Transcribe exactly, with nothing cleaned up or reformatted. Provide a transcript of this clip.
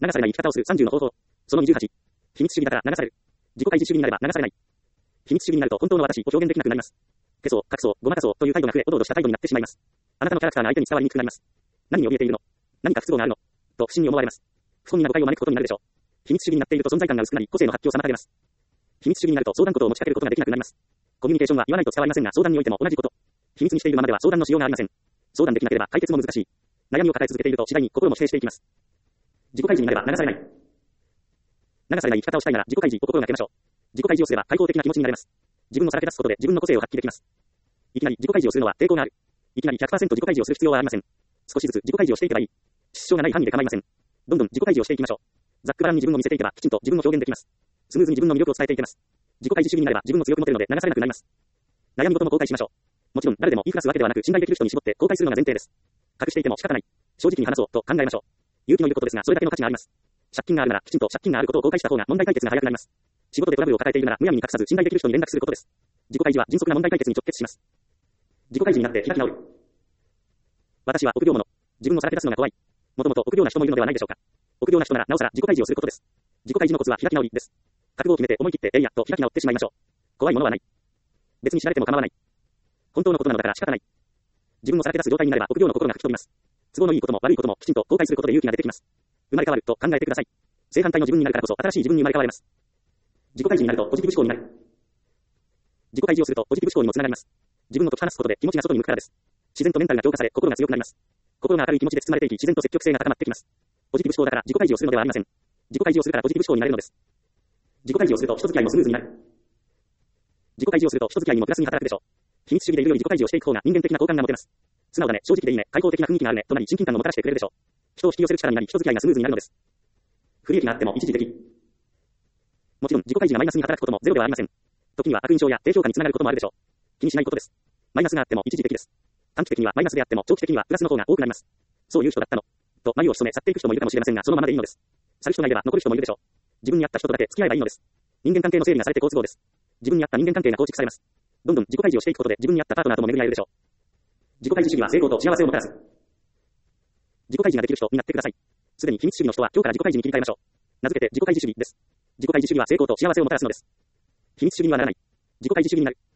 流されない生き方をするさんじゅうの方法。そのにじゅうはち。秘密主義だから流される。自己開示主義になれば流されない。秘密主義になると本当の私を表現できなくなります。消そう、隠そう、ごまかそうという態度が増え、おどおどした態度になってしまいます。あなたのキャラクターが相手に伝わりにくくなります。何に怯えているの？何か不都合があるの？と不審に思われます。不本意な誤解を招くことになるでしょう。秘密主義になっていると存在感が薄くなり、個性の発揮を妨げます。秘密主義になると相談事を持ちかけることができなくなります。コミュニケーションは言わないと伝わりませんが、相談においても同じこと。秘密にしているままでは相談のしようがありません。相談できなければ解決も難しい。悩みを抱え続けていると次第に心も否定していきます。自己開示になれば流されない。流されない生き方をしたいなら自己開示を心がけましょう。自己開示をすれば開放的な気持ちになれます。自分をさらけ出すことで自分の個性を発揮できます。いきなり自己開示をするのは抵抗がある。いきなり ひゃくパーセント 自己開示をする必要はありません。少しずつ自己開示をしていけばいい。失笑がない範囲で構いません。どんどん自己開示をしていきましょう。ざっくばらんに自分を見せていけばきちんと自分を表現できます。スムーズに自分の魅力を伝えていけます。自己開示主義になれば自分も強く持てるので流されなくなります。悩み事も公開しましょう。もちろん誰でも言いふらすわけではなく信頼できる人に絞って公開するのが前提です。隠していても仕方ない。正直に話そうと考えましょう。勇気のいることですがそれだけの価値があります。借金があるならきちんと借金があることを公開した方が問題解決が早くなります。仕事でトラブルを抱えているならむやみに隠さず信頼できる人に連絡することです。自己開示は迅速な問題解決に直結します。自己開示になって開き直る。私は臆病者。自分をさらけ出すのが怖い。もともと臆病な人もいるのではないでしょうか。臆病な人ならなおさら自己開示をすることです。自己開示のコツは開き直りです。覚悟を決めて思い切ってえいやと開き直ってしまいましょう。怖いものはない。別に知られても構わない。本当のことなのだから仕方ない。自分をさらけ出す状態になれば臆病の心が吹き飛びます。都合のいいことも悪いこともきちんと公開することで勇気が出てきます。生まれ変わると考えてください。正反対の自分になるからこそ新しい自分に生まれ変われます。自己開示になるとポジティブ思考になる。自己開示をするとポジティブ思考にもつながります。自分のと話すことで気持ちが外に向くからです。自然とメンタルが強化され心が強くなります。心が明るい気持ちで包まれていき自然と積極性が高まってきます。ポジティブ思考だから自己開示をするのではありません。自己開示をするからポジティブ思考になれるのです。自己開示をすると人付き合いもスムーズになる。自己開示をすると人付き合いにもプラスに働くでしょう。秘密主義でいるより自己開示をしていく方が人間的な好感が持てます。素直だね、正直でいいね、開放的な雰囲気があるねとなり親近感をもたらしてくれるでしょう。人を引き寄せる力になり人付き合いがスムーズになるのです。不利益があっても一時的。もちろん自己開示がマイナスに働くこともゼロではありません。時には悪印象や低評価につながることもあるでしょう。気にしないことです。マイナスがあっても一時的です。短期的にはマイナスであっても長期的にはプラスの方が多くなります。そういう人だったの。と眉を潜め去っていく人もいるかもしれませんがそのままでいいのです。去る人がいれば残る人もいるでしょう。自分に合った人とだけ付き合えばいいのです。人間関係の整理がされて好都合です。自分に合った人間関係が構築されます。どんどん自己開示をしていくことで自分に合ったパートナーとも巡り合えるでしょう。自己開示主義は成功と幸せをもたらす。自己開示ができる人になってください。すでに秘密主義の人は今日から自己開示に切り替えましょう。名付けて自己開示主義です。自己開示主義は成功と幸せをもたらすのです。秘密主義にはならない。自己開示主義になる。